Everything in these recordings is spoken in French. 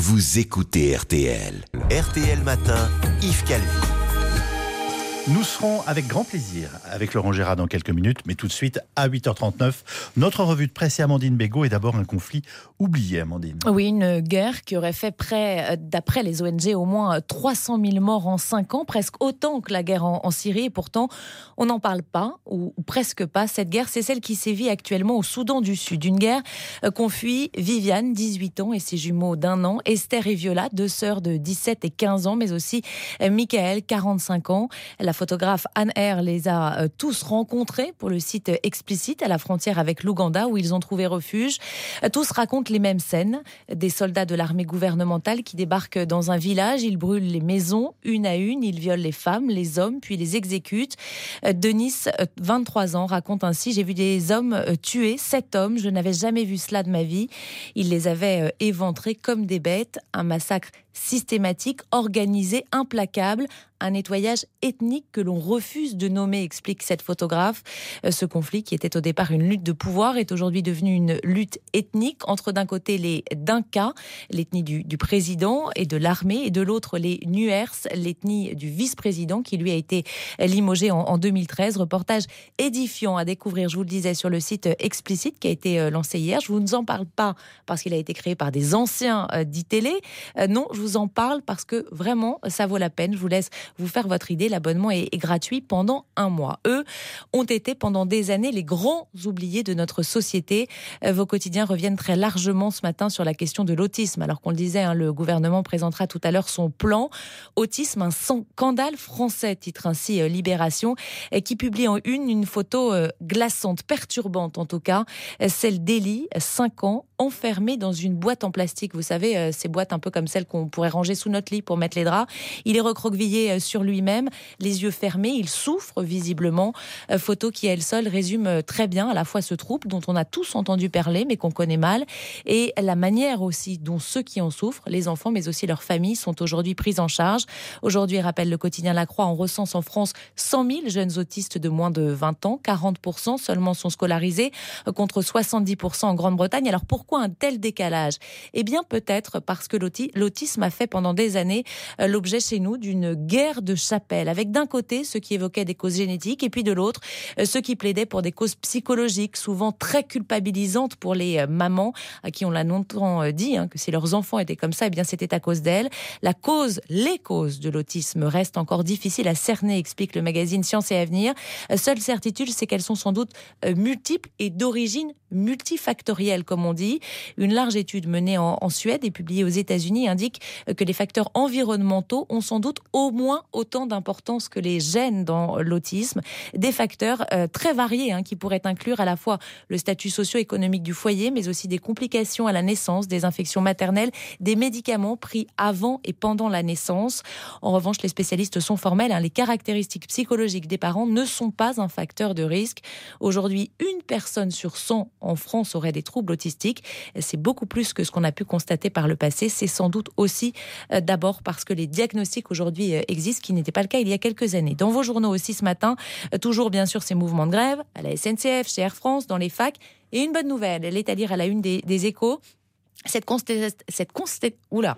vous écoutez RTL. RTL Matin, Yves Calvi. Nous serons avec grand plaisir avec Laurent Gérard dans quelques minutes, mais tout de suite à 8h39, notre revue de presse et Amandine Bégaud. Et d'abord un conflit oublié, Amandine. Oui, une guerre qui aurait fait d'après les ONG, au moins 300 000 morts en 5 ans, presque autant que la guerre en Syrie. Et pourtant, on n'en parle pas, ou presque pas. Cette guerre, c'est celle qui sévit actuellement au Soudan du Sud. Une guerre qu'ont fui Viviane, 18 ans, et ses jumeaux d'1 an, Esther et Viola, 2 sœurs de 17 et 15 ans, mais aussi Michael, 45 ans. La photographe Anne R les a tous rencontrés pour le site Explicite à la frontière avec l'Ouganda où ils ont trouvé refuge. Tous racontent les mêmes scènes. Des soldats de l'armée gouvernementale qui débarquent dans un village. Ils brûlent les maisons une à une. Ils violent les femmes, les hommes, puis les exécutent. Denis, 23 ans, raconte ainsi: j'ai vu des hommes tuer 7 hommes. Je n'avais jamais vu cela de ma vie. Ils les avaient éventrés comme des bêtes. Un massacre systématique, organisé, implacable. Un nettoyage ethnique que l'on refuse de nommer, explique cette photographe. Ce conflit, qui était au départ une lutte de pouvoir, est aujourd'hui devenu une lutte ethnique entre d'un côté les Dinkas, l'ethnie du président et de l'armée, et de l'autre les Nuers, l'ethnie du vice-président qui lui a été limogé en 2013. Reportage édifiant à découvrir, je vous le disais, sur le site Explicite qui a été lancé hier. Je ne vous en parle pas parce qu'il a été créé par des anciens d'ITélé. Non, je vous en parle parce que vraiment, ça vaut la peine. Je vous laisse vous faire votre idée. L'abonnement est gratuit pendant 1 mois. Eux ont été pendant des années les grands oubliés de notre société. Vos quotidiens reviennent très largement ce matin sur la question de l'autisme. Alors qu'on le disait, le gouvernement présentera tout à l'heure son plan. Autisme, un scandale français, titre ainsi Libération, qui publie en une photo glaçante, perturbante en tout cas, celle d'Élie, 5 ans, enfermé dans une boîte en plastique. Vous savez, ces boîtes un peu comme celles qu'on pourrait ranger sous notre lit pour mettre les draps. Il est recroquevillé sur lui-même, les yeux fermés, il souffre visiblement. Photo qui, elle seule, résume très bien à la fois ce trouble dont on a tous entendu parler, mais qu'on connaît mal, et la manière aussi dont ceux qui en souffrent, les enfants, mais aussi leurs familles, sont aujourd'hui pris en charge. Aujourd'hui, rappelle le quotidien La Croix, on recense en France 100 000 jeunes autistes de moins de 20 ans. 40% seulement sont scolarisés, contre 70% en Grande-Bretagne. Alors pourquoi un tel décalage ? Eh bien, peut-être parce que l'autisme a fait pendant des années l'objet chez nous d'une guerre de chapelle, avec d'un côté ceux qui évoquaient des causes génétiques et puis de l'autre ceux qui plaidaient pour des causes psychologiques, souvent très culpabilisantes pour les mamans à qui on l'a longtemps dit que si leurs enfants étaient comme ça, eh bien c'était à cause d'elles. Les causes de l'autisme restent encore difficiles à cerner, explique le magazine Science et Avenir. Seule certitude, c'est qu'elles sont sans doute multiples et d'origine multifactorielle, comme on dit. Une large étude menée en Suède et publiée aux États-Unis indique que les facteurs environnementaux ont sans doute au moins autant d'importance que les gènes dans l'autisme. Des facteurs très variés qui pourraient inclure à la fois le statut socio-économique du foyer, mais aussi des complications à la naissance, des infections maternelles, des médicaments pris avant et pendant la naissance. En revanche, les spécialistes sont formels. Les caractéristiques psychologiques des parents ne sont pas un facteur de risque. Aujourd'hui, 1 personne sur 100 en France aurait des troubles autistiques. C'est beaucoup plus que ce qu'on a pu constater par le passé. C'est sans doute aussi d'abord parce que les diagnostics aujourd'hui existent, ce qui n'était pas le cas il y a quelques années. Dans vos journaux aussi ce matin, toujours bien sûr ces mouvements de grève, à la SNCF, chez Air France, dans les facs. Et une bonne nouvelle, elle est à lire à la une des Échos. Cette contestation.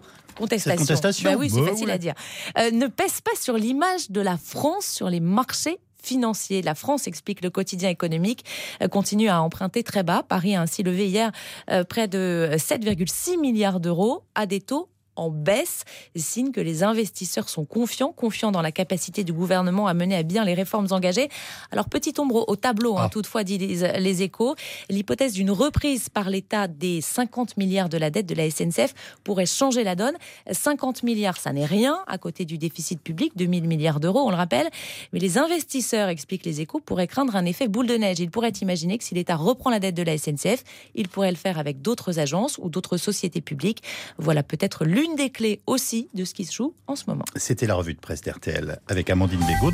Oui, c'est facile à dire. Ne pèse pas sur l'image de la France sur les marchés financiers. La France, explique le quotidien économique, continue à emprunter très bas. Paris a ainsi levé hier près de 7,6 milliards d'euros à des taux en baisse, signe que les investisseurs sont confiants dans la capacité du gouvernement à mener à bien les réformes engagées. Alors, petite ombre au tableau, toutefois, disent les Échos. L'hypothèse d'une reprise par l'État des 50 milliards de la dette de la SNCF pourrait changer la donne. 50 milliards, ça n'est rien à côté du déficit public, 2 000 milliards d'euros, on le rappelle. Mais les investisseurs, expliquent les Échos, pourraient craindre un effet boule de neige. Ils pourraient imaginer que si l'État reprend la dette de la SNCF, il pourrait le faire avec d'autres agences ou d'autres sociétés publiques. Voilà peut-être l'une des clés aussi de ce qui se joue en ce moment. C'était la revue de presse d'RTL avec Amandine Bégaud.